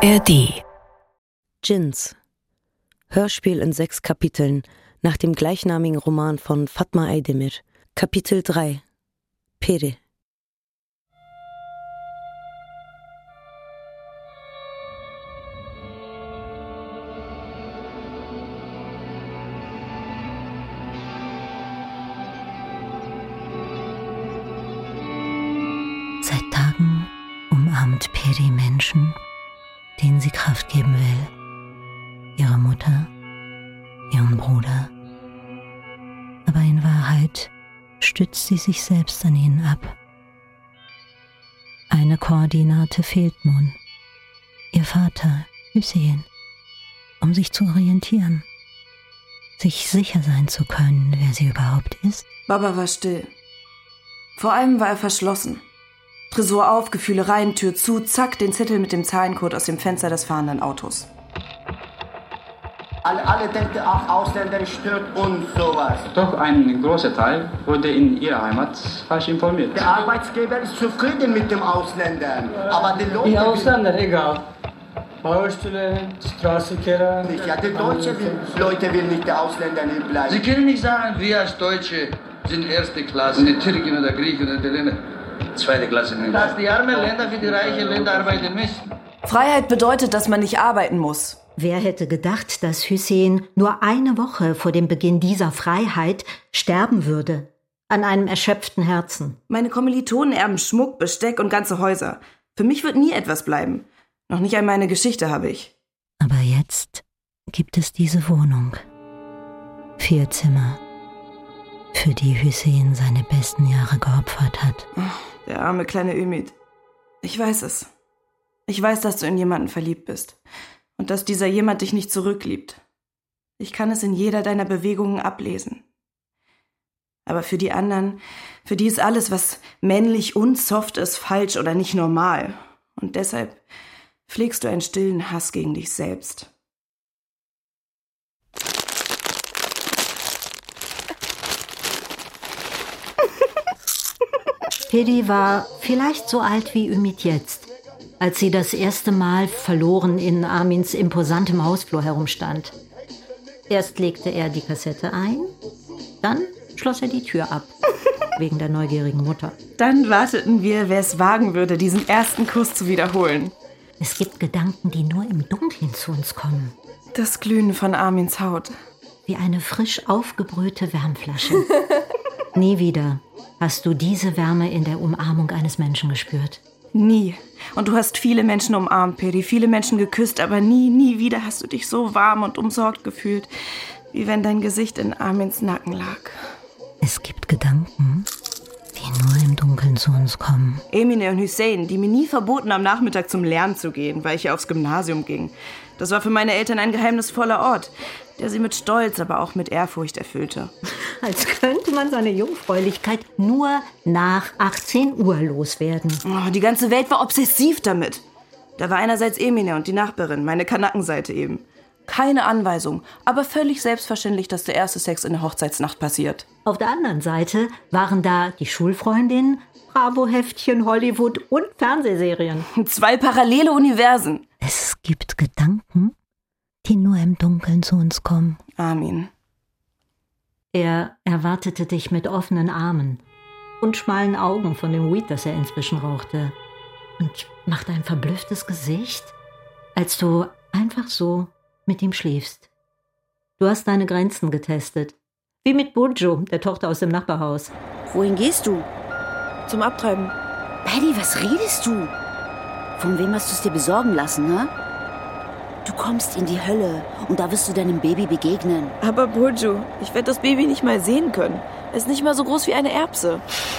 ARD. Djinns. Hörspiel in 6 Kapiteln nach dem gleichnamigen Roman von Fatma Aydemir. Kapitel 3. Peri. Seit Tagen umarmt Peri Menschen, denen sie Kraft geben will. Ihre Mutter, ihren Bruder. Aber in Wahrheit stützt sie sich selbst an ihnen ab. Eine Koordinate fehlt nun. Ihr Vater, Hüseyin, um sich zu orientieren. Sich sicher sein zu können, wer sie überhaupt ist. Baba war still. Vor allem war er verschlossen. Tresor auf, Gefühle rein, Tür zu, zack, den Zettel mit dem Zahlencode aus dem Fenster des fahrenden Autos. Alle denken, auch Ausländer stört und sowas. Doch ein großer Teil wurde in ihrer Heimat falsch informiert. Der Arbeitsgeber ist zufrieden mit dem Ausländern, aber die Leute... Die Ausländer, egal. Baustelle, Straßenkehrer... Nicht. Ja, die Deutschen Leute will nicht der Ausländer nicht bleiben. Sie können nicht sagen, wir als Deutsche sind erste Klasse, die Türken oder Griechen oder die Länder zweite Klasse. Dass die armen Länder für die reichen Länder arbeiten müssen. Freiheit bedeutet, dass man nicht arbeiten muss. Wer hätte gedacht, dass Hüseyin nur eine Woche vor dem Beginn dieser Freiheit sterben würde? An einem erschöpften Herzen. Meine Kommilitonen erben Schmuck, Besteck und ganze Häuser. Für mich wird nie etwas bleiben. Noch nicht einmal eine Geschichte habe ich. Aber jetzt gibt es diese Wohnung. 4 Zimmer, für die Hüseyin seine besten Jahre geopfert hat. Der arme kleine Ümit. Ich weiß es. Ich weiß, dass du in jemanden verliebt bist. Und dass dieser jemand dich nicht zurückliebt. Ich kann es in jeder deiner Bewegungen ablesen. Aber für die anderen, für die ist alles, was männlich und soft ist, falsch oder nicht normal. Und deshalb pflegst du einen stillen Hass gegen dich selbst. Peri war vielleicht so alt wie Ümit jetzt, als sie das erste Mal verloren in Armins imposantem Hausflur herumstand. Erst legte er die Kassette ein, dann schloss er die Tür ab, wegen der neugierigen Mutter. Dann warteten wir, wer es wagen würde, diesen ersten Kuss zu wiederholen. Es gibt Gedanken, die nur im Dunkeln zu uns kommen. Das Glühen von Armins Haut. Wie eine frisch aufgebrühte Wärmflasche. Nie wieder hast du diese Wärme in der Umarmung eines Menschen gespürt. Nie. Und du hast viele Menschen umarmt, Peri, viele Menschen geküsst, aber nie wieder hast du dich so warm und umsorgt gefühlt, wie wenn dein Gesicht in Armins Nacken lag. Es gibt Gedanken, die nur im Dunkeln zu uns kommen. Emine und Hüseyin, die mir nie verboten, am Nachmittag zum Lernen zu gehen, weil ich ja aufs Gymnasium ging. Das war für meine Eltern ein geheimnisvoller Ort, der sie mit Stolz, aber auch mit Ehrfurcht erfüllte. Als könnte man seine Jungfräulichkeit nur nach 18 Uhr loswerden. Oh, die ganze Welt war obsessiv damit. Da war einerseits Emine und die Nachbarin, meine Kanackenseite eben. Keine Anweisung, aber völlig selbstverständlich, dass der erste Sex in der Hochzeitsnacht passiert. Auf der anderen Seite waren da die Schulfreundinnen, Bravo-Heftchen, Hollywood und Fernsehserien. 2 parallele Universen. Es gibt Gedanken, die nur im Dunkeln zu uns kommen. Armin. Er erwartete dich mit offenen Armen und schmalen Augen von dem Weed, das er inzwischen rauchte, und machte ein verblüfftes Gesicht, als du einfach so mit ihm schläfst. Du hast deine Grenzen getestet, wie mit Burcu, der Tochter aus dem Nachbarhaus. Wohin gehst du? Zum Abtreiben. Paddy, was redest du? Von wem hast du es dir besorgen lassen, ne? Du kommst in die Hölle und da wirst du deinem Baby begegnen. Aber Burcu, ich werde das Baby nicht mal sehen können. Es ist nicht mal so groß wie eine Erbse.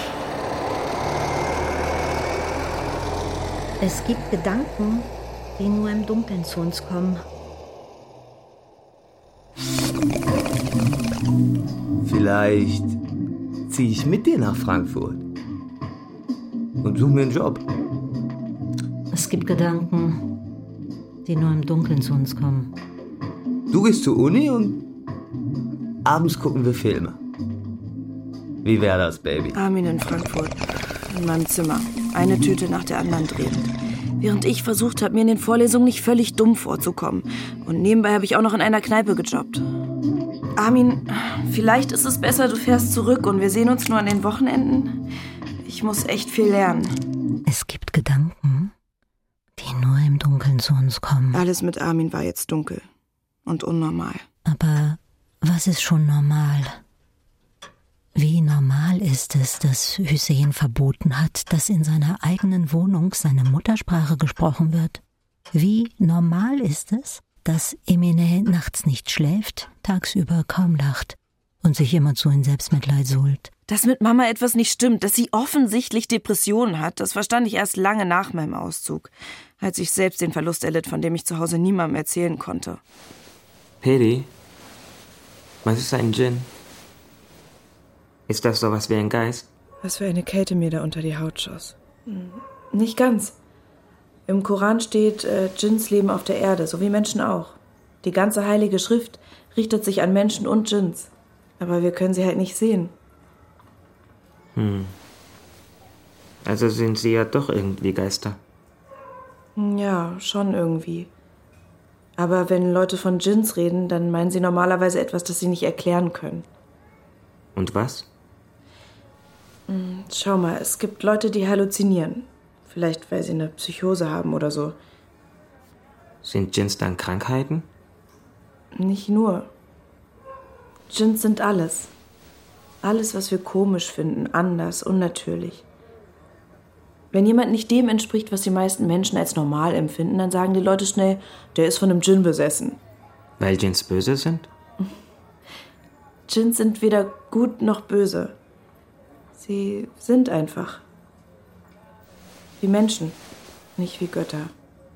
Es gibt Gedanken, die nur im Dunkeln zu uns kommen. Vielleicht ziehe ich mit dir nach Frankfurt und suche mir einen Job. Es gibt Gedanken, die nur im Dunkeln zu uns kommen. Du gehst zur Uni und abends gucken wir Filme. Wie wäre das, Baby? Armin in Frankfurt. In meinem Zimmer. Eine Tüte nach der anderen drehend. während ich versucht habe, mir in den Vorlesungen nicht völlig dumm vorzukommen. Und nebenbei habe ich auch noch in einer Kneipe gejobbt. Armin, vielleicht ist es besser, du fährst zurück und wir sehen uns nur an den Wochenenden. Ich muss echt viel lernen. Es gibt Gedanken, die nur im Dunkeln zu uns kommen. Alles mit Armin war jetzt dunkel und unnormal. Aber was ist schon normal? Wie normal ist es, dass Hüseyin verboten hat, dass in seiner eigenen Wohnung seine Muttersprache gesprochen wird? Wie normal ist es, dass Emine nachts nicht schläft, tagsüber kaum lacht und sich immerzu in Selbstmitleid suhlt? Dass mit Mama etwas nicht stimmt, dass sie offensichtlich Depressionen hat, das verstand ich erst lange nach meinem Auszug, als ich selbst den Verlust erlitt, von dem ich zu Hause niemandem erzählen konnte. Peri, was ist ein Djinn? Ist das sowas wie ein Geist? Was für eine Kälte mir da unter die Haut schoss. Nicht ganz. Im Koran steht, Djinns leben auf der Erde, so wie Menschen auch. Die ganze heilige Schrift richtet sich an Menschen und Djinns. Aber wir können sie halt nicht sehen. Also sind sie ja doch irgendwie Geister. Ja, schon irgendwie. Aber wenn Leute von Djinns reden, dann meinen sie normalerweise etwas, das sie nicht erklären können. Und was? Schau mal, es gibt Leute, die halluzinieren. Vielleicht, weil sie eine Psychose haben oder so. Sind Djinns dann Krankheiten? Nicht nur. Djinns sind alles. Alles, was wir komisch finden, anders, unnatürlich. Wenn jemand nicht dem entspricht, was die meisten Menschen als normal empfinden, dann sagen die Leute schnell, der ist von einem Djinn besessen. Weil Djinns böse sind? Djinns sind weder gut noch böse. Sie sind einfach. Wie Menschen, nicht wie Götter.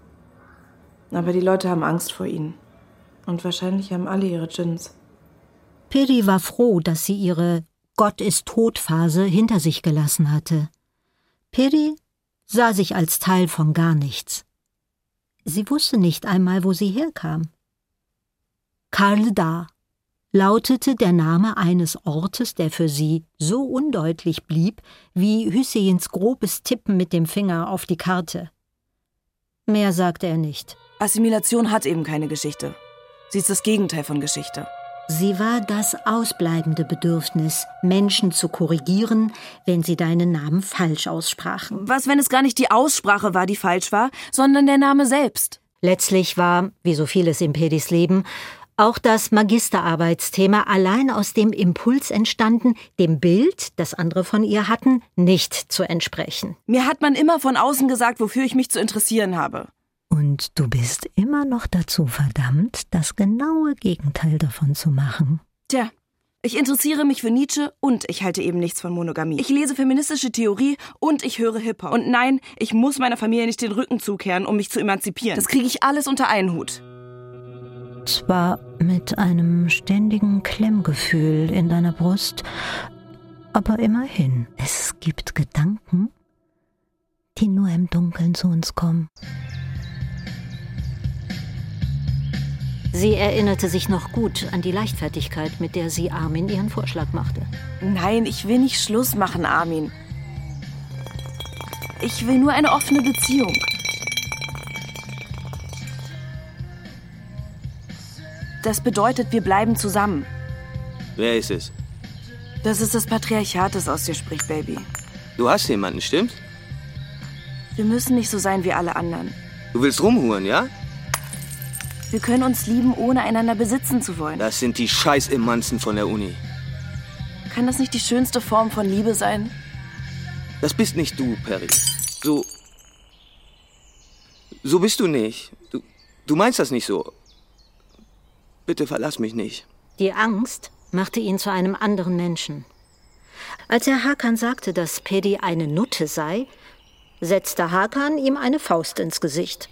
Aber die Leute haben Angst vor ihnen. Und wahrscheinlich haben alle ihre Djinns. Peri war froh, dass sie ihre Gott-ist-tot-Phase hinter sich gelassen hatte. Peri sah sich als Teil von gar nichts. Sie wusste nicht einmal, wo sie herkam. Karlda lautete der Name eines Ortes, der für sie so undeutlich blieb, wie Hüseyins grobes Tippen mit dem Finger auf die Karte. Mehr sagte er nicht. Assimilation hat eben keine Geschichte. Sie ist das Gegenteil von Geschichte. Sie war das ausbleibende Bedürfnis, Menschen zu korrigieren, wenn sie deinen Namen falsch aussprachen. Was, wenn es gar nicht die Aussprache war, die falsch war, sondern der Name selbst? Letztlich war, wie so vieles in Peris Leben, auch das Magisterarbeitsthema allein aus dem Impuls entstanden, dem Bild, das andere von ihr hatten, nicht zu entsprechen. Mir hat man immer von außen gesagt, wofür ich mich zu interessieren habe. Und du bist immer noch dazu verdammt, das genaue Gegenteil davon zu machen. Tja, ich interessiere mich für Nietzsche und ich halte eben nichts von Monogamie. Ich lese feministische Theorie und ich höre Hip-Hop. Und nein, ich muss meiner Familie nicht den Rücken zukehren, um mich zu emanzipieren. Das kriege ich alles unter einen Hut. Zwar mit einem ständigen Klemmgefühl in deiner Brust, aber immerhin, es gibt Gedanken, die nur im Dunkeln zu uns kommen. Sie erinnerte sich noch gut an die Leichtfertigkeit, mit der sie Armin ihren Vorschlag machte. Nein, ich will nicht Schluss machen, Armin. Ich will nur eine offene Beziehung. Das bedeutet, wir bleiben zusammen. Wer ist es? Das ist das Patriarchat, das aus dir spricht, Baby. Du hast jemanden, stimmt's? Wir müssen nicht so sein wie alle anderen. Du willst rumhuren, ja? Wir können uns lieben, ohne einander besitzen zu wollen. Das sind die Scheiß-Emanzen von der Uni. Kann das nicht die schönste Form von Liebe sein? Das bist nicht du, Peri. So bist du nicht. Du meinst das nicht so. Bitte verlass mich nicht. Die Angst machte ihn zu einem anderen Menschen. Als er Hakan sagte, dass Peri eine Nutte sei, setzte Hakan ihm eine Faust ins Gesicht.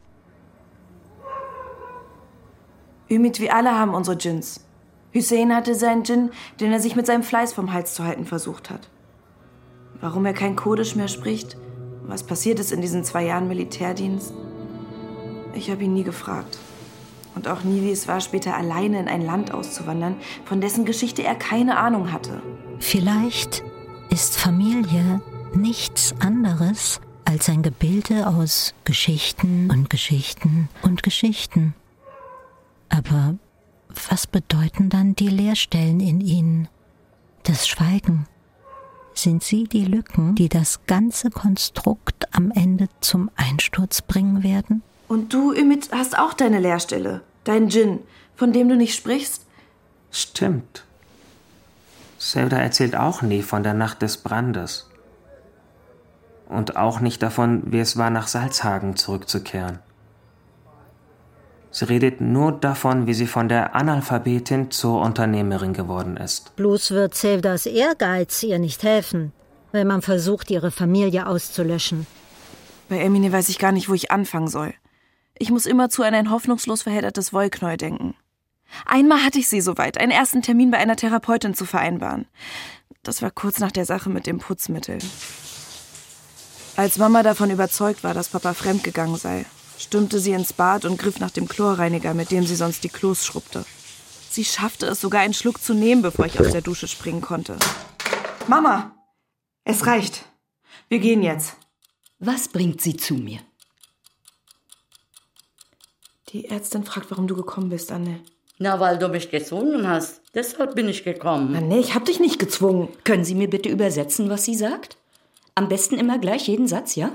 Ümit, wir alle haben unsere Djinns. Hüseyin hatte seinen Djinn, den er sich mit seinem Fleiß vom Hals zu halten versucht hat. Warum er kein Kurdisch mehr spricht, was passiert ist in diesen 2 Jahren Militärdienst, ich habe ihn nie gefragt. Und auch nie, wie es war, später alleine in ein Land auszuwandern, von dessen Geschichte er keine Ahnung hatte. Vielleicht ist Familie nichts anderes als ein Gebilde aus Geschichten und Geschichten und Geschichten. Aber was bedeuten dann die Leerstellen in ihnen? Das Schweigen? Sind sie die Lücken, die das ganze Konstrukt am Ende zum Einsturz bringen werden? Und du, Ümit, hast auch deine Leerstelle, dein Djinn, von dem du nicht sprichst? Stimmt. Sevda erzählt auch nie von der Nacht des Brandes. Und auch nicht davon, wie es war, nach Salzhagen zurückzukehren. Sie redet nur davon, wie sie von der Analphabetin zur Unternehmerin geworden ist. Bloß wird Sevdas Ehrgeiz ihr nicht helfen, wenn man versucht, ihre Familie auszulöschen. Bei Emine weiß ich gar nicht, wo ich anfangen soll. Ich muss immerzu an ein hoffnungslos verheddertes Wollknäuel denken. Einmal hatte ich sie soweit, einen ersten Termin bei einer Therapeutin zu vereinbaren. Das war kurz nach der Sache mit dem Putzmittel. Als Mama davon überzeugt war, dass Papa fremdgegangen sei, stürmte sie ins Bad und griff nach dem Chlorreiniger, mit dem sie sonst die Klos schrubbte. Sie schaffte es sogar, einen Schluck zu nehmen, bevor ich aus der Dusche springen konnte. Mama, es reicht. Wir gehen jetzt. Was bringt sie zu mir? Die Ärztin fragt, warum du gekommen bist, Anne. Na, weil du mich gezwungen hast. Deshalb bin ich gekommen. Anne, ich hab dich nicht gezwungen. Können Sie mir bitte übersetzen, was sie sagt? Am besten immer gleich jeden Satz, ja?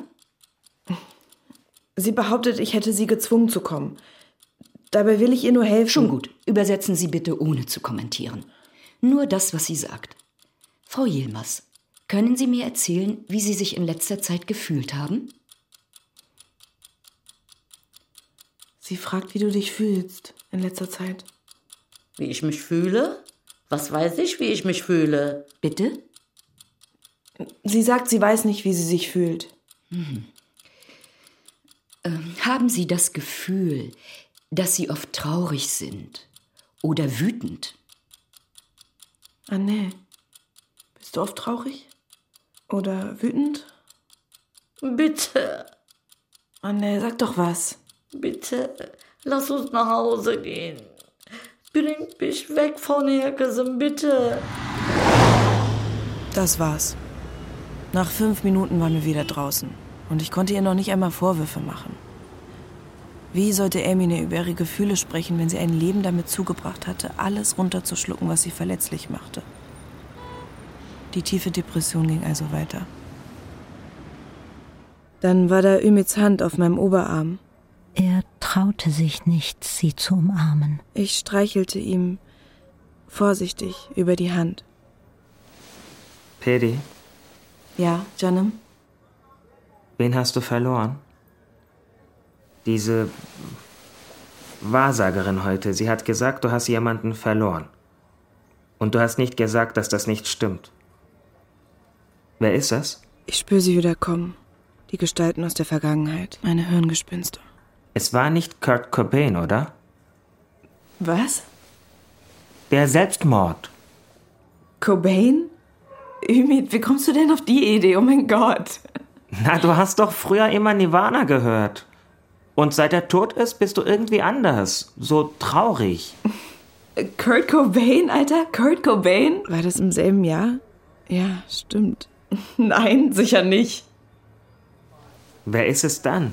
Sie behauptet, ich hätte sie gezwungen zu kommen. Dabei will ich ihr nur helfen. Schon gut. Übersetzen Sie bitte, ohne zu kommentieren. Nur das, was sie sagt. Frau Yilmaz, können Sie mir erzählen, wie Sie sich in letzter Zeit gefühlt haben? Sie fragt, wie du dich fühlst in letzter Zeit. Wie ich mich fühle? Was weiß ich, wie ich mich fühle? Bitte? Sie sagt, sie weiß nicht, wie sie sich fühlt. Haben Sie das Gefühl, dass Sie oft traurig sind oder wütend? Anne, bist du oft traurig? Oder wütend? Bitte. Anne, sag doch was. Bitte, lass uns nach Hause gehen. Bringt mich weg von Herkesem, bitte. Das war's. Nach 5 Minuten waren wir wieder draußen. Und ich konnte ihr noch nicht einmal Vorwürfe machen. Wie sollte Emine über ihre Gefühle sprechen, wenn sie ein Leben damit zugebracht hatte, alles runterzuschlucken, was sie verletzlich machte? Die tiefe Depression ging also weiter. Dann war da Ümits Hand auf meinem Oberarm. Er traute sich nicht, sie zu umarmen. Ich streichelte ihm vorsichtig über die Hand. Peri? Ja, Jannem? Wen hast du verloren? Diese Wahrsagerin heute, sie hat gesagt, du hast jemanden verloren. Und du hast nicht gesagt, dass das nicht stimmt. Wer ist das? Ich spüre sie wieder kommen. Die Gestalten aus der Vergangenheit. Meine Hirngespinste. Es war nicht Kurt Cobain, oder? Was? Der Selbstmord. Cobain? Ümit, wie kommst du denn auf die Idee? Oh mein Gott. Na, du hast doch früher immer Nirvana gehört. Und seit er tot ist, bist du irgendwie anders. So traurig. Kurt Cobain, Alter? Kurt Cobain? War das im selben Jahr? Ja, stimmt. Nein, sicher nicht. Wer ist es dann?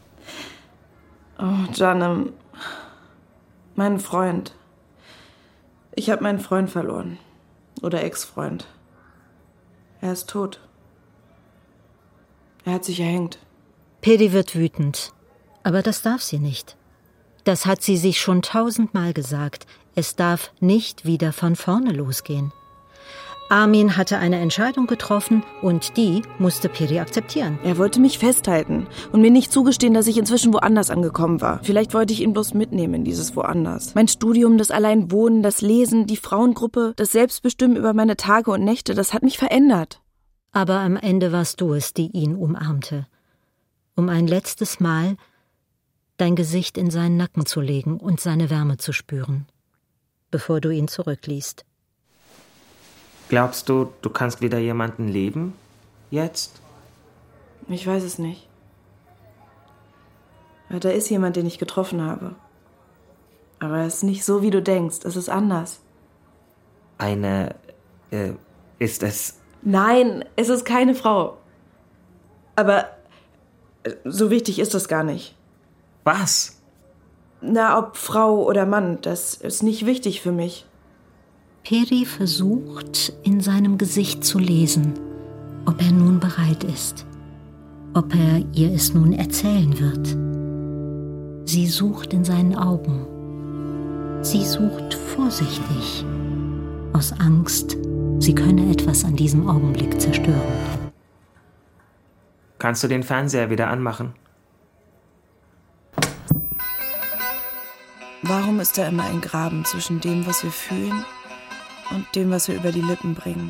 Oh, Jannem. Mein Freund. Ich habe meinen Freund verloren. Oder Ex-Freund. Er ist tot. Er hat sich erhängt. Peri wird wütend. Aber das darf sie nicht. Das hat sie sich schon 1000-mal gesagt. Es darf nicht wieder von vorne losgehen. Armin hatte eine Entscheidung getroffen und die musste Peri akzeptieren. Er wollte mich festhalten und mir nicht zugestehen, dass ich inzwischen woanders angekommen war. Vielleicht wollte ich ihn bloß mitnehmen in dieses Woanders. Mein Studium, das Alleinwohnen, das Lesen, die Frauengruppe, das Selbstbestimmen über meine Tage und Nächte, das hat mich verändert. Aber am Ende warst du es, die ihn umarmte. Um ein letztes Mal dein Gesicht in seinen Nacken zu legen und seine Wärme zu spüren, bevor du ihn zurückliest. Glaubst du, du kannst wieder jemanden lieben? Jetzt? Ich weiß es nicht. Ja, da ist jemand, den ich getroffen habe. Aber es ist nicht so, wie du denkst. Es ist anders. Ist es... Nein, es ist keine Frau. Aber So wichtig ist das gar nicht. Was? Na, ob Frau oder Mann, das ist nicht wichtig für mich. Peri versucht, in seinem Gesicht zu lesen, ob er nun bereit ist, ob er ihr es nun erzählen wird. Sie sucht in seinen Augen. Sie sucht vorsichtig, aus Angst, sie könne etwas an diesem Augenblick zerstören. Kannst du den Fernseher wieder anmachen? Warum ist da immer ein Graben zwischen dem, was wir fühlen, und dem, was wir über die Lippen bringen?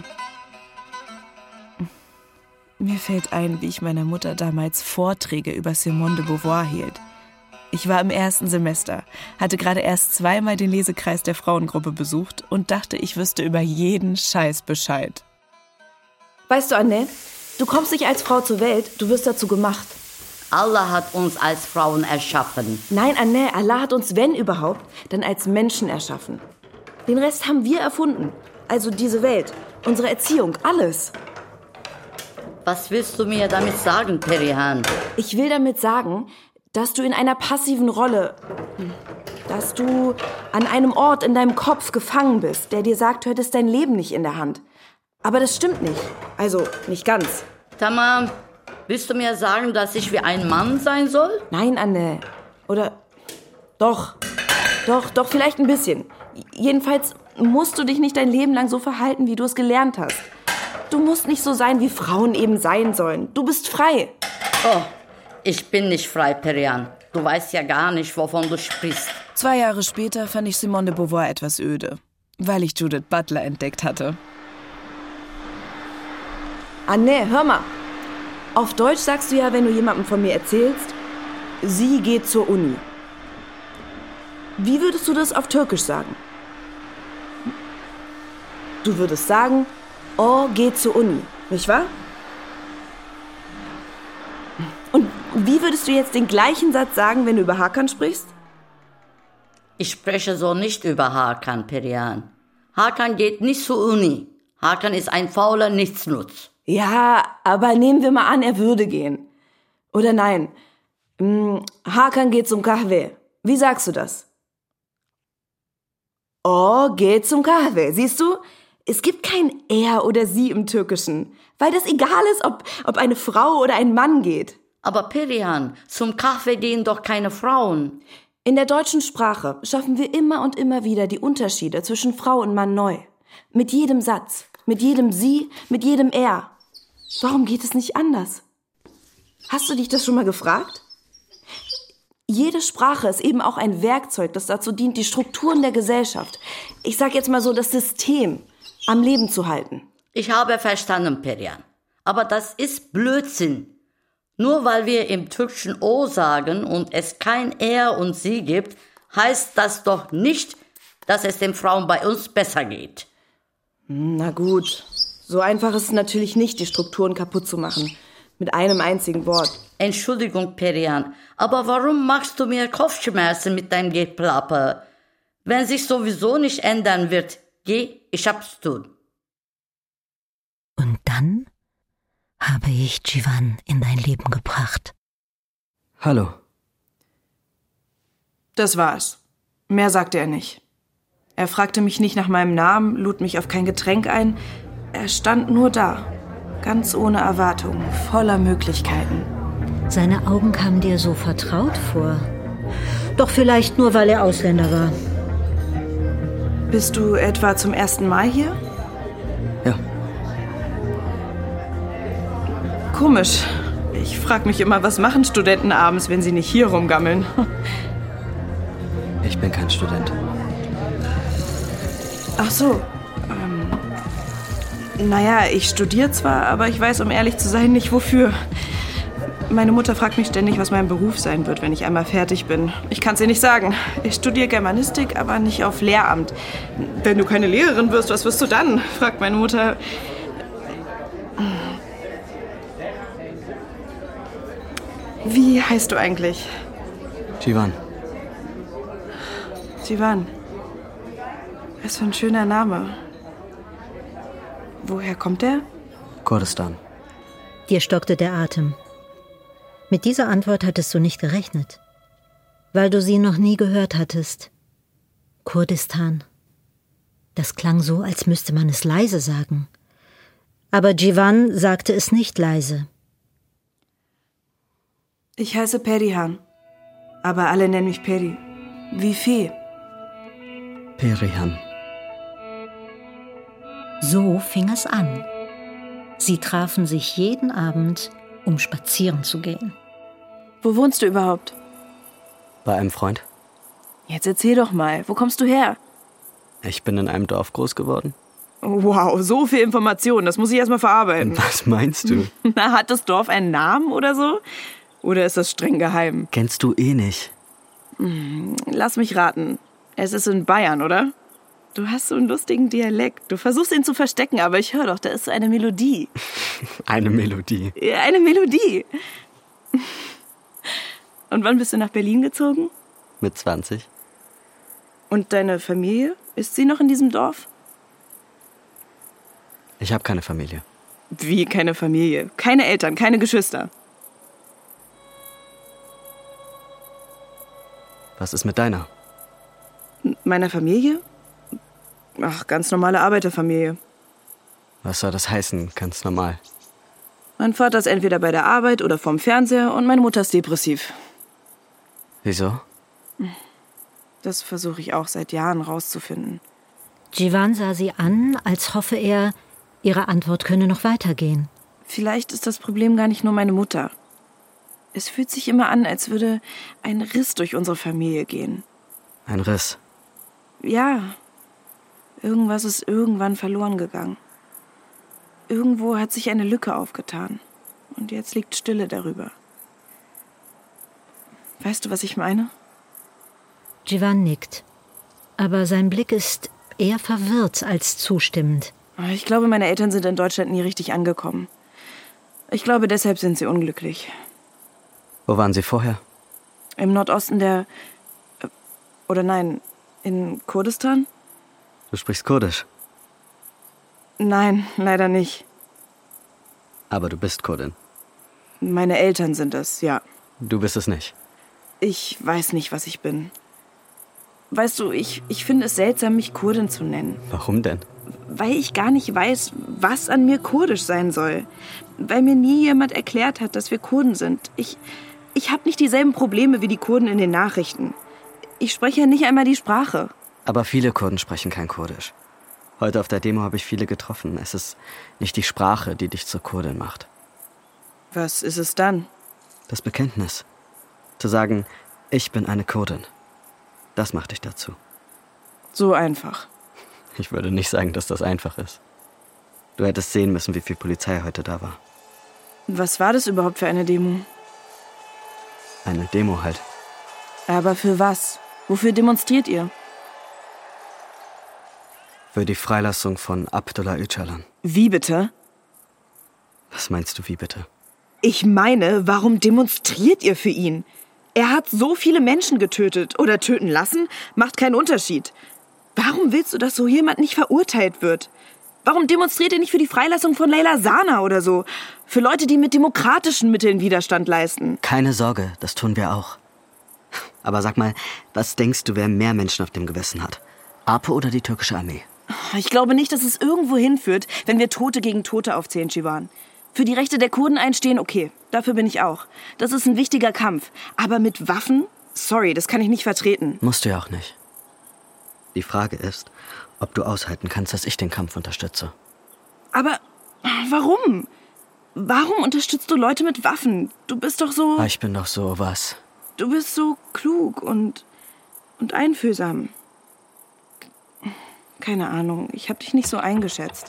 Mir fällt ein, wie ich meiner Mutter damals Vorträge über Simone de Beauvoir hielt. Ich war im 1. Semester, hatte gerade erst 2-mal den Lesekreis der Frauengruppe besucht und dachte, ich wüsste über jeden Scheiß Bescheid. Weißt du, Anne, du kommst nicht als Frau zur Welt, du wirst dazu gemacht. Allah hat uns als Frauen erschaffen. Nein, Anne, Allah hat uns, wenn überhaupt, dann als Menschen erschaffen. Den Rest haben wir erfunden. Also diese Welt, unsere Erziehung, alles. Was willst du mir damit sagen, Perihan? Ich will damit sagen, dass du in einer passiven Rolle, dass du an einem Ort in deinem Kopf gefangen bist, der dir sagt, du hättest dein Leben nicht in der Hand. Aber das stimmt nicht. Also, nicht ganz. Tamam. Willst du mir sagen, dass ich wie ein Mann sein soll? Nein, Anne. Oder doch, vielleicht ein bisschen. Jedenfalls musst du dich nicht dein Leben lang so verhalten, wie du es gelernt hast. Du musst nicht so sein, wie Frauen eben sein sollen. Du bist frei. Oh, ich bin nicht frei, Perihan. Du weißt ja gar nicht, wovon du sprichst. 2 Jahre später fand ich Simone de Beauvoir etwas öde, weil ich Judith Butler entdeckt hatte. Anne, hör mal. Auf Deutsch sagst du ja, wenn du jemandem von mir erzählst, sie geht zur Uni. Wie würdest du das auf Türkisch sagen? Du würdest sagen, oh, geht zur Uni, nicht wahr? Und wie würdest du jetzt den gleichen Satz sagen, wenn du über Hakan sprichst? Ich spreche so nicht über Hakan, Perihan. Hakan geht nicht zur Uni. Hakan ist ein fauler Nichtsnutz. Ja, aber nehmen wir mal an, er würde gehen. Oder nein, Hakan geht zum Kahve. Wie sagst du das? Oh, geht zum Kahve. Siehst du, es gibt kein er oder sie im Türkischen, weil das egal ist, ob eine Frau oder ein Mann geht. Aber Perihan, zum Kaffee gehen doch keine Frauen. In der deutschen Sprache schaffen wir immer und immer wieder die Unterschiede zwischen Frau und Mann neu. Mit jedem Satz, mit jedem sie, mit jedem er. Warum geht es nicht anders? Hast du dich das schon mal gefragt? Jede Sprache ist eben auch ein Werkzeug, das dazu dient, die Strukturen der Gesellschaft, ich sag jetzt mal so das System, am Leben zu halten. Ich habe verstanden, Perihan. Aber das ist Blödsinn. Nur weil wir im Türkischen O sagen und es kein er und sie gibt, heißt das doch nicht, dass es den Frauen bei uns besser geht. Na gut, so einfach ist es natürlich nicht, die Strukturen kaputt zu machen. Mit einem einzigen Wort. Entschuldigung, Perihan, aber warum machst du mir Kopfschmerzen mit deinem Geplapper? Wenn sich sowieso nicht ändern wird, geh, ich hab's tun. Und dann habe ich Civan in dein Leben gebracht. Hallo. Das war's. Mehr sagte er nicht. Er fragte mich nicht nach meinem Namen, lud mich auf kein Getränk ein. Er stand nur da, ganz ohne Erwartung, voller Möglichkeiten. Seine Augen kamen dir so vertraut vor. Doch vielleicht nur, weil er Ausländer war. Bist du etwa zum ersten Mal hier? Ja. Komisch. Ich frag mich immer, was machen Studenten abends, wenn sie nicht hier rumgammeln? Ich bin kein Student. Ach so. Naja, ich studiere zwar, aber ich weiß, um ehrlich zu sein, nicht wofür. Meine Mutter fragt mich ständig, was mein Beruf sein wird, wenn ich einmal fertig bin. Ich kann's ihr nicht sagen. Ich studiere Germanistik, aber nicht auf Lehramt. Wenn du keine Lehrerin wirst, was wirst du dann? Fragt meine Mutter. Wie heißt du eigentlich? Civan. Civan. Was für ein schöner Name. Woher kommt der? Kurdistan. Dir stockte der Atem. Mit dieser Antwort hattest du nicht gerechnet, weil du sie noch nie gehört hattest. Kurdistan. Das klang so, als müsste man es leise sagen. Aber Civan sagte es nicht leise. Ich heiße Perihan, aber alle nennen mich Peri. Wie Fee. Perihan. So fing es an. Sie trafen sich jeden Abend, um spazieren zu gehen. Wo wohnst du überhaupt? Bei einem Freund. Jetzt erzähl doch mal, wo kommst du her? Ich bin in einem Dorf groß geworden. Wow, so viel Information, das muss ich erstmal verarbeiten. Was meinst du? Na, hat das Dorf einen Namen oder so? Oder ist das streng geheim? Kennst du eh nicht. Lass mich raten. Es ist in Bayern, oder? Du hast so einen lustigen Dialekt. Du versuchst ihn zu verstecken, aber ich höre doch, da ist so eine Melodie. Eine Melodie? Ja, eine Melodie. Und wann bist du nach Berlin gezogen? Mit 20. Und deine Familie? Ist sie noch in diesem Dorf? Ich habe keine Familie. Wie keine Familie? Keine Eltern, keine Geschwister? Was ist mit deiner? Meiner Familie? Ach, ganz normale Arbeiterfamilie. Was soll das heißen, ganz normal? Mein Vater ist entweder bei der Arbeit oder vorm Fernseher und meine Mutter ist depressiv. Wieso? Das versuche ich auch seit Jahren rauszufinden. Civan sah sie an, als hoffe er, ihre Antwort könne noch weitergehen. Vielleicht ist das Problem gar nicht nur meine Mutter. Es fühlt sich immer an, als würde ein Riss durch unsere Familie gehen. Ein Riss? Ja. Irgendwas ist irgendwann verloren gegangen. Irgendwo hat sich eine Lücke aufgetan. Und jetzt liegt Stille darüber. Weißt du, was ich meine? Civan nickt. Aber sein Blick ist eher verwirrt als zustimmend. Ich glaube, meine Eltern sind in Deutschland nie richtig angekommen. Ich glaube, deshalb sind sie unglücklich. Wo waren sie vorher? Im Nordosten der... Oder nein, in Kurdistan? Du sprichst Kurdisch? Nein, leider nicht. Aber du bist Kurdin? Meine Eltern sind es, ja. Du bist es nicht? Ich weiß nicht, was ich bin. Weißt du, ich finde es seltsam, mich Kurdin zu nennen. Warum denn? Weil ich gar nicht weiß, was an mir kurdisch sein soll. Weil mir nie jemand erklärt hat, dass wir Kurden sind. Ich habe nicht dieselben Probleme wie die Kurden in den Nachrichten. Ich spreche ja nicht einmal die Sprache. Aber viele Kurden sprechen kein Kurdisch. Heute auf der Demo habe ich viele getroffen. Es ist nicht die Sprache, die dich zur Kurdin macht. Was ist es dann? Das Bekenntnis. Zu sagen, ich bin eine Kurdin. Das macht dich dazu. So einfach. Ich würde nicht sagen, dass das einfach ist. Du hättest sehen müssen, wie viel Polizei heute da war. Was war das überhaupt für eine Demo? Eine Demo halt. Aber für was? Wofür demonstriert ihr? Für die Freilassung von Abdullah Öcalan. Wie bitte? Was meinst du, wie bitte? Ich meine, warum demonstriert ihr für ihn? Er hat so viele Menschen getötet oder töten lassen, macht keinen Unterschied. Warum willst du, dass so jemand nicht verurteilt wird? Warum demonstriert ihr nicht für die Freilassung von Leyla Zana oder so? Für Leute, die mit demokratischen Mitteln Widerstand leisten. Keine Sorge, das tun wir auch. Aber sag mal, was denkst du, wer mehr Menschen auf dem Gewissen hat? APO oder die türkische Armee? Ich glaube nicht, dass es irgendwo hinführt, wenn wir Tote gegen Tote aufzählen, Civan. Für die Rechte der Kurden einstehen, okay, dafür bin ich auch. Das ist ein wichtiger Kampf. Aber mit Waffen? Sorry, das kann ich nicht vertreten. Musst du ja auch nicht. Die Frage ist, ob du aushalten kannst, dass ich den Kampf unterstütze. Aber warum? Warum unterstützt du Leute mit Waffen? Du bist doch so... Ich bin doch so was. Du bist so klug und einfühlsam. Keine Ahnung, ich habe dich nicht so eingeschätzt.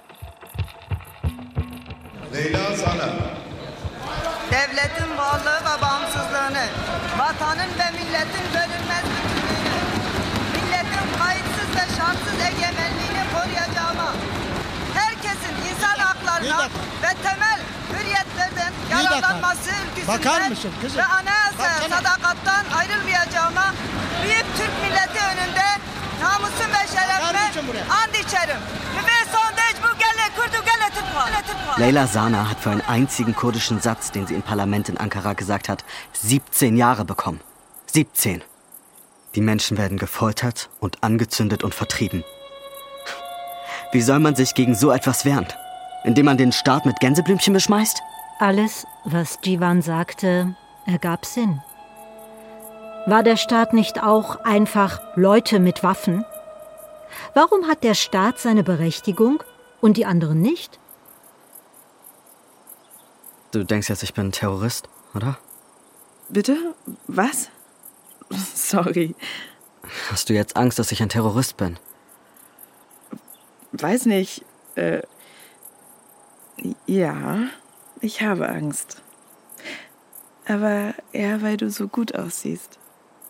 Leyla Zana. Devletin varlığı ve bağımsızlığını, vatanın ve milletin bölünmez bütünlüğünü, milletin kayıtsız ve şartsız egemenliğini koruyacağıma, herkesin insan haklarına ve temel hürriyetlerden yararlanması ülküsünden ve anayasaya sadakattan ayrılmayacağıma, büyük Türk milleti önünde namusum ve şerefime and içerim. Ve sondaj bu gele kurdu gele Türk'a. Leyla Zana hat für einen einzigen kurdischen Satz, den sie im Parlament in Ankara gesagt hat, 17 Jahre bekommen. 17. Die Menschen werden gefoltert und angezündet und vertrieben. Wie soll man sich gegen so etwas wehren? Indem man den Staat mit Gänseblümchen beschmeißt? Alles, was Civan sagte, ergab Sinn. War der Staat nicht auch einfach Leute mit Waffen? Warum hat der Staat seine Berechtigung und die anderen nicht? Du denkst jetzt, ich bin ein Terrorist, oder? Bitte? Was? Sorry. Hast du jetzt Angst, dass ich ein Terrorist bin? Weiß nicht. Ja, ich habe Angst. Aber eher, weil du so gut aussiehst.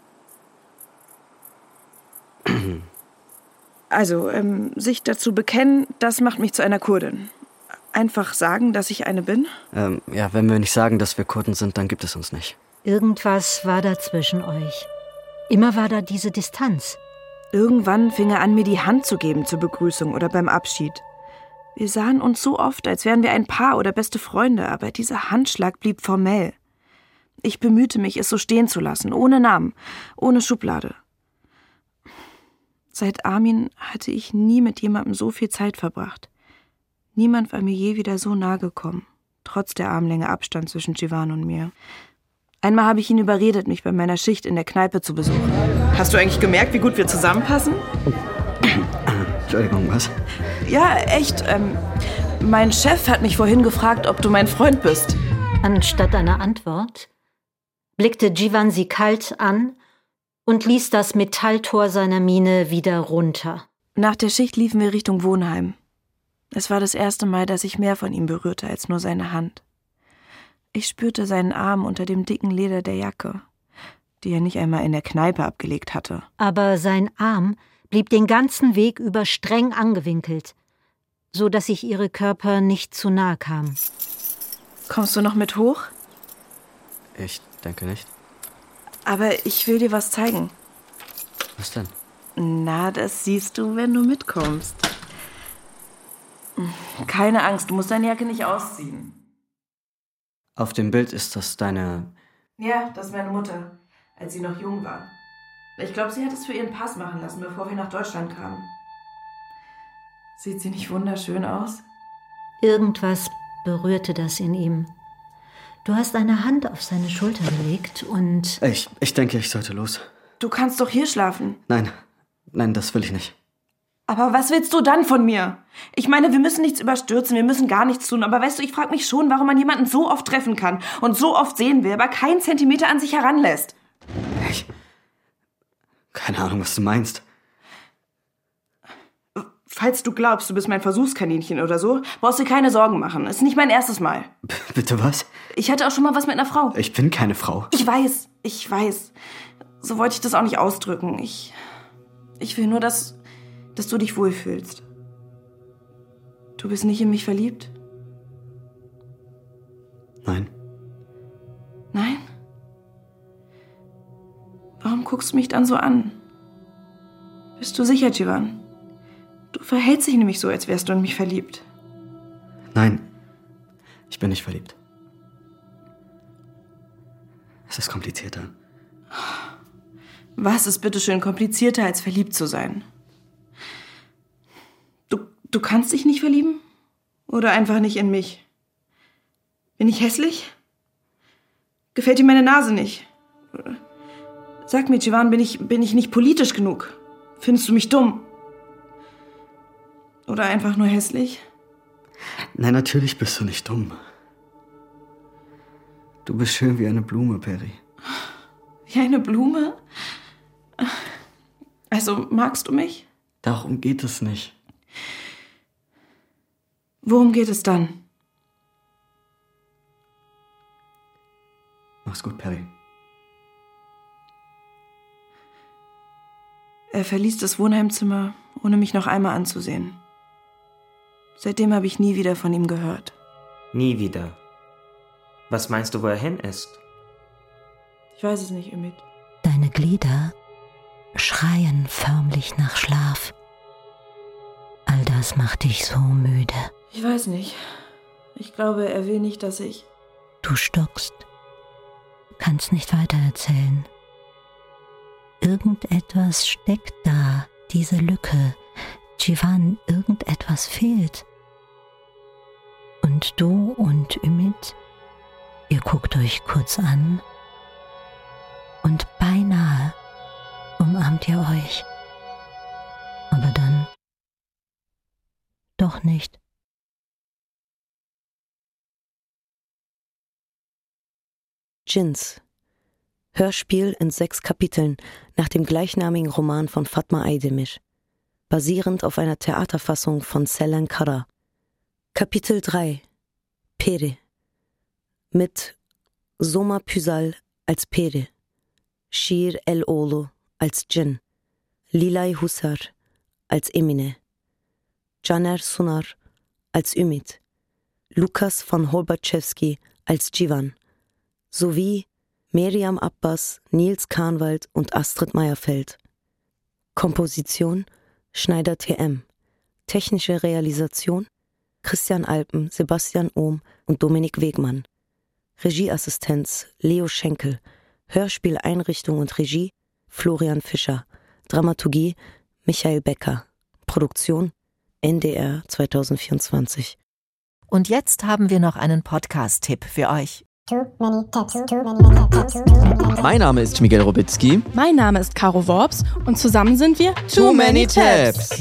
Also, sich dazu bekennen, das macht mich zu einer Kurdin. Einfach sagen, dass ich eine bin? Ja, wenn wir nicht sagen, dass wir Kurden sind, dann gibt es uns nicht. Irgendwas war da zwischen euch. Immer war da diese Distanz. Irgendwann fing er an, mir die Hand zu geben zur Begrüßung oder beim Abschied. Wir sahen uns so oft, als wären wir ein Paar oder beste Freunde, aber dieser Handschlag blieb formell. Ich bemühte mich, es so stehen zu lassen, ohne Namen, ohne Schublade. Seit Armin hatte ich nie mit jemandem so viel Zeit verbracht. Niemand war mir je wieder so nahe gekommen, trotz der Armlänge Abstand zwischen Civan und mir. Einmal habe ich ihn überredet, mich bei meiner Schicht in der Kneipe zu besuchen. Hast du eigentlich gemerkt, wie gut wir zusammenpassen? Entschuldigung, was? Ja, echt. Mein Chef hat mich vorhin gefragt, ob du mein Freund bist. Anstatt einer Antwort blickte Civan sie kalt an und ließ das Metalltor seiner Miene wieder runter. Nach der Schicht liefen wir Richtung Wohnheim. Es war das erste Mal, dass ich mehr von ihm berührte als nur seine Hand. Ich spürte seinen Arm unter dem dicken Leder der Jacke, die er nicht einmal in der Kneipe abgelegt hatte. Aber sein Arm blieb den ganzen Weg über streng angewinkelt, so dass sich ihre Körper nicht zu nahe kamen. Kommst du noch mit hoch? Ich denke nicht. Aber ich will dir was zeigen. Was denn? Na, das siehst du, wenn du mitkommst. Keine Angst, du musst deine Jacke nicht ausziehen. Auf dem Bild ist das deine... Ja, das ist meine Mutter, als sie noch jung war. Ich glaube, sie hat es für ihren Pass machen lassen, bevor wir nach Deutschland kamen. Sieht sie nicht wunderschön aus? Irgendwas berührte das in ihm. Du hast eine Hand auf seine Schulter gelegt und... Ich denke, ich sollte los. Du kannst doch hier schlafen. Nein, das will ich nicht. Aber was willst du dann von mir? Ich meine, wir müssen nichts überstürzen, wir müssen gar nichts tun. Aber weißt du, ich frage mich schon, warum man jemanden so oft treffen kann und so oft sehen will, aber keinen Zentimeter an sich heranlässt. Keine Ahnung, was du meinst. Falls du glaubst, du bist mein Versuchskaninchen oder so, brauchst du dir keine Sorgen machen. Ist nicht mein erstes Mal. Bitte was? Ich hatte auch schon mal was mit einer Frau. Ich bin keine Frau. Ich weiß. So wollte ich das auch nicht ausdrücken. Ich will nur, dass du dich wohlfühlst. Du bist nicht in mich verliebt? Nein. Nein? Warum guckst du mich dann so an? Bist du sicher, Civan? Du verhältst dich nämlich so, als wärst du in mich verliebt. Nein, ich bin nicht verliebt. Es ist komplizierter. Was ist bitteschön komplizierter, als verliebt zu sein? Du kannst dich nicht verlieben? Oder einfach nicht in mich? Bin ich hässlich? Gefällt dir meine Nase nicht? Sag mir, Civan, bin ich nicht politisch genug? Findest du mich dumm? Oder einfach nur hässlich? Nein, natürlich bist du nicht dumm. Du bist schön wie eine Blume, Peri. Wie eine Blume? Also, magst du mich? Darum geht es nicht. Worum geht es dann? Mach's gut, Peri. Er verließ das Wohnheimzimmer, ohne mich noch einmal anzusehen. Seitdem habe ich nie wieder von ihm gehört. Nie wieder? Was meinst du, wo er hin ist? Ich weiß es nicht, Ümit. Deine Glieder schreien förmlich nach Schlaf. All das macht dich so müde. Ich weiß nicht. Ich glaube, er will nicht, dass ich... Du stockst. Kannst nicht weitererzählen. Irgendetwas steckt da, diese Lücke. Civan, irgendetwas fehlt. Und du und Ümit, ihr guckt euch kurz an und beinahe umarmt ihr euch. Aber dann doch nicht. Djinns. Hörspiel in 6 Kapiteln nach dem gleichnamigen Roman von Fatma Aydemir, basierend auf einer Theaterfassung von Selen Kara. Kapitel 3. Peri. Mit Soma Püsal als Peri, Shir El-Oğlu als Djinn, Lilay Husar als Emine, Caner Sunar als Ümit, Lukas von Holbatschewski als Civan, sowie Meriam Abbas, Nils Kahnwald und Astrid Meierfeld. Komposition Schneider TM. Technische Realisation Christian Alpen, Sebastian Ohm und Dominik Wegmann. Regieassistenz Leo Schenkel. Hörspieleinrichtung und Regie Florian Fischer. Dramaturgie Michael Becker. Produktion NDR 2024. Und jetzt haben wir noch einen Podcast-Tipp für euch. Mein Name ist Miguel Robitzky. Mein Name ist Caro Worps und zusammen sind wir Too Many Tabs.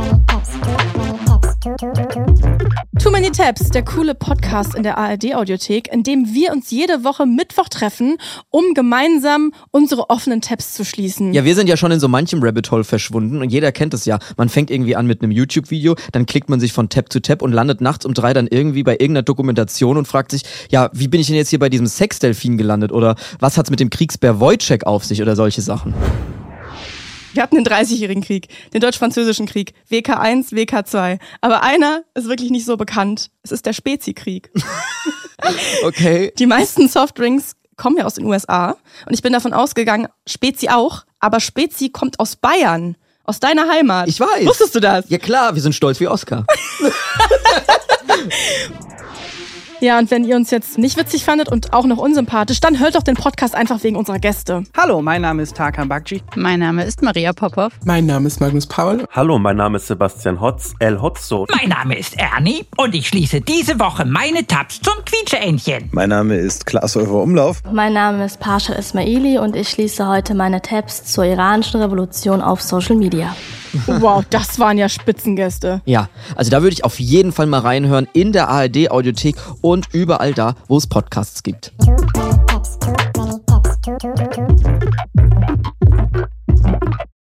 Too Many Tabs, der coole Podcast in der ARD-Audiothek, in dem wir uns jede Woche Mittwoch treffen, um gemeinsam unsere offenen Tabs zu schließen. Ja, wir sind ja schon in so manchem Rabbit Hole verschwunden und jeder kennt es ja. Man fängt irgendwie an mit einem YouTube-Video, dann klickt man sich von Tab zu Tab und landet nachts um 3 dann irgendwie bei irgendeiner Dokumentation und fragt sich, ja, wie bin ich denn jetzt hier bei diesem Sexdelfin gelandet oder was hat's mit dem Kriegsbär Wojciech auf sich oder solche Sachen. Wir hatten den 30-jährigen Krieg, den Deutsch-Französischen Krieg, WK1, WK2. Aber einer ist wirklich nicht so bekannt. Es ist der Spezi-Krieg. Okay. Die meisten Softdrinks kommen ja aus den USA. Und ich bin davon ausgegangen, Spezi auch. Aber Spezi kommt aus Bayern, aus deiner Heimat. Ich weiß. Wusstest du das? Ja klar, wir sind stolz wie Oscar. Ja, und wenn ihr uns jetzt nicht witzig fandet und auch noch unsympathisch, dann hört doch den Podcast einfach wegen unserer Gäste. Hallo, mein Name ist Tarkan Bakci. Mein Name ist Maria Popov. Mein Name ist Magnus Paul. Hallo, mein Name ist Sebastian Hotz, El Hotzo. Mein Name ist Ernie und ich schließe diese Woche meine Tabs zum Quietscheentchen. Mein Name ist Klaas-Oliver Umlauf. Mein Name ist Pasha Ismaili und ich schließe heute meine Tabs zur iranischen Revolution auf Social Media. Wow, das waren ja Spitzengäste. Ja, also da würde ich auf jeden Fall mal reinhören in der ARD-Audiothek und überall da, wo es Podcasts gibt.